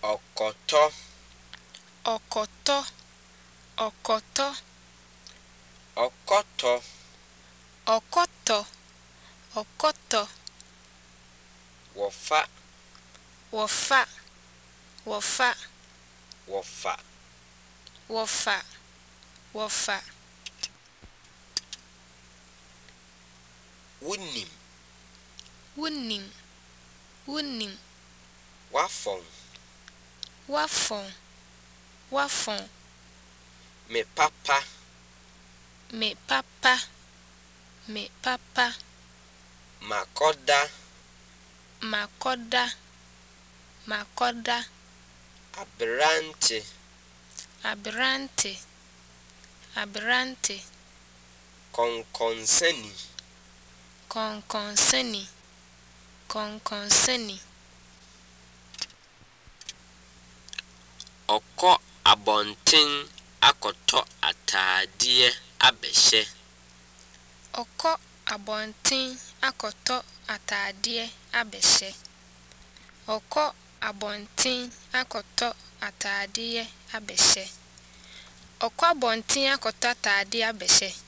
ọ̀kọ̀tọ́ ọ̀kọ̀tọ́ ọ̀kọ̀tọ́ ọ̀kọ̀tọ́ ọ̀kọ̀tọ́ ọ̀kọ̀tọ́ wọ̀fà wọ̀fà wọ̀fà wọ̀fà wọ̀fà wọ̀fà wúnim wúnim wúnim wáfọ̀n wáfọ̀n wáfọ̀n me papa me papa me papa makọ́dá makọ́dá makọ́dá aberante aberante aberante kọ̀nkọ̀nsẹ́ni kọ̀nkọ̀nsẹ́ni kọ̀nkọ̀nsẹ́ni ọkọ abọ̀nten akọ̀tọ̀ ataadeɛ abɛhyɛ ọkọ abọ̀nten akọ̀tọ̀ ataadeɛ abɛhyɛ ọkọ abọ̀nten akọ̀tọ̀ ataadeɛ abɛhyɛ ọkọ abọ̀nten akọ̀tọ̀ ataadeɛ abɛhyɛ